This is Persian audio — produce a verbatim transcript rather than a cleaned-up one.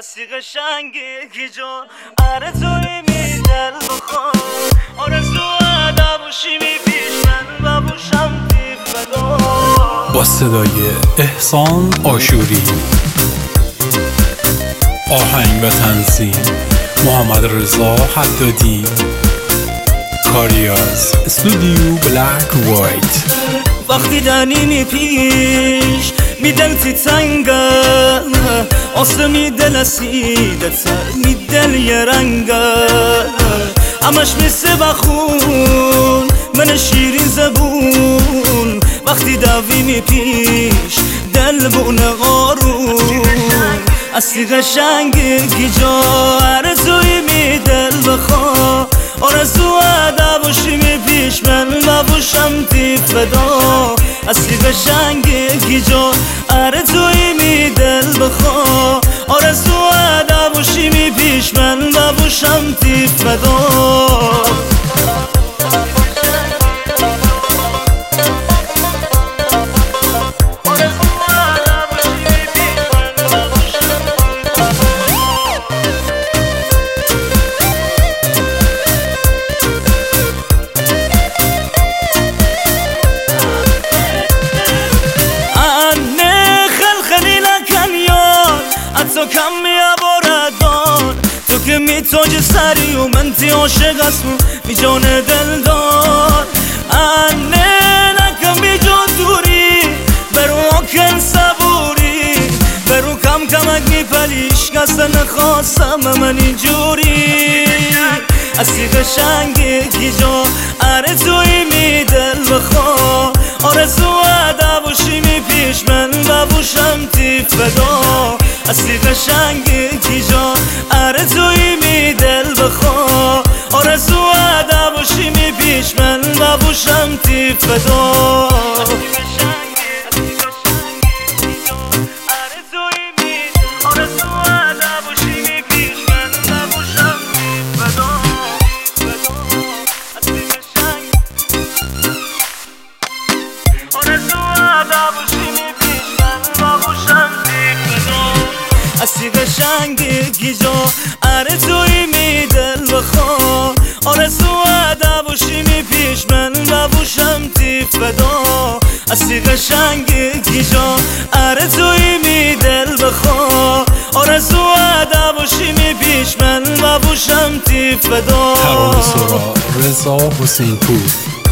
هستی قشنگی جان آره توی می دل بخواه آرزو عدبوشی می پیش من و بوشم تی فدا. با صدای احسان آشوری، آهنگ و تنظیم محمد رضا حدادی، کاریاز استودیو بلک وایت. وقتی دنی پیش می دل تی تنگه آسه می دل اسیده تر می دل یه رنگه همش میسه بخون من شیرین زبون وقتی دوی می پیش دل بونه آرون اصلی قشنگی جا آرزوی می دل بخواه آرزو عدبوشی می پیش من و بوشم تی فدا. اصلی قشنگی جا آرزوی می دل بخواه آرزو عدبوشی می پیش من و بوشم تی فدا. تو کم میاباردان تو که میتاج سری و من تی عاشق اسم می جان دل دار انه نکم بی جان دوری برو آکن صبوری برو کم کمک میپلیش کسته نخواستم من اینجوری اصلی قشنگی جا اره توی می دل بخواه آرزو عدبوشی می پیش من و بوشم تی فدا. اصلی قشنگی جا اره توی می دل بخواه آرزو عدبوشی می پیش من و بوشم تی فدا. اصلی قشنگی جا اره توی می دل بخواه آرزو عدبوشی می پیش من و بوشم تی فدا. اصلی قشنگی جا اره توی می دل بخواه آرزو عدبوشی می پیش من و بوشم تی فدا. ترانه سرا رضا حسین پور.